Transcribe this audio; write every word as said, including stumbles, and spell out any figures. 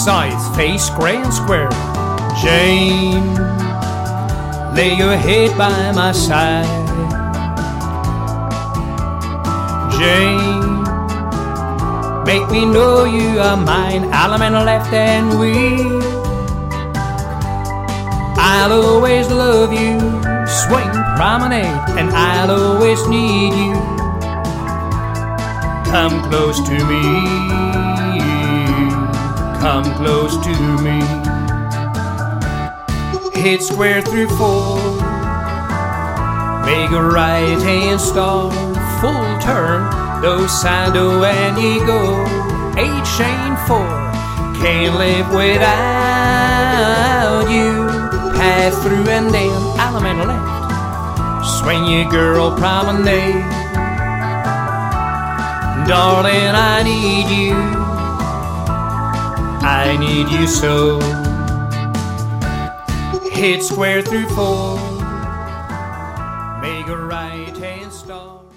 sides, face gray and square. Jane, lay your head by my side. Jane, make me know you are mine. Allemande left and we. I'll always love you. Swing promenade, and I'll always need you. Come close to me. Come close to me. Hit square through four. Make a right hand start. Full turn. Do side do and you go. Eight chain four. Can't live without you. Pass through and then Allemande left. Swing your girl promenade. Darling, I need you. I need you so. Hit square through four. Make a right hand start.